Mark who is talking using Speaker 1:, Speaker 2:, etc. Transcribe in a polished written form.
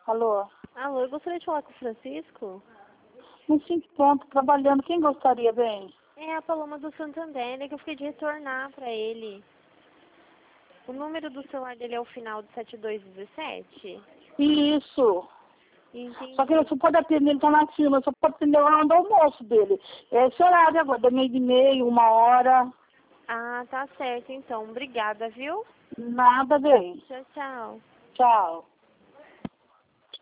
Speaker 1: Alô?
Speaker 2: Alô, eu gostaria de falar com o Francisco.
Speaker 1: No 5 pontos, trabalhando. Quem gostaria, bem?
Speaker 2: É a Paloma do Santander, é que eu fiquei de retornar pra ele. O número do celular dele é o final de 7217?
Speaker 1: Isso.
Speaker 2: Entendi.
Speaker 1: Só que ele só pode atender, ele tá na firma, só pode atender a hora do almoço dele. É esse horário agora, da 12h30, 1h.
Speaker 2: Ah, tá certo então. Obrigada, viu?
Speaker 1: Nada, bem.
Speaker 2: Tchau, tchau.
Speaker 1: Tchau.